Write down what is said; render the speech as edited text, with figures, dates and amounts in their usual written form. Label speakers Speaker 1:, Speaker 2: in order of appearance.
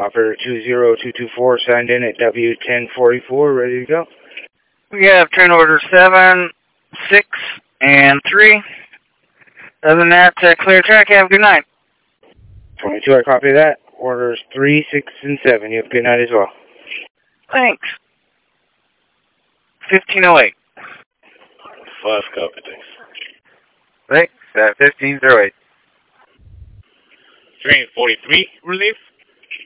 Speaker 1: Operator 20224 signed in at W1044, ready to go.
Speaker 2: We have train order 7, 6, and 3. Other than that, clear track. Have a good night.
Speaker 1: 22, I copy that. Orders 3, 6, and 7. You have a good night as well.
Speaker 2: Thanks. 1508.
Speaker 3: 5, copy, thanks.
Speaker 2: Thanks. 1508.
Speaker 3: Train 43, relief.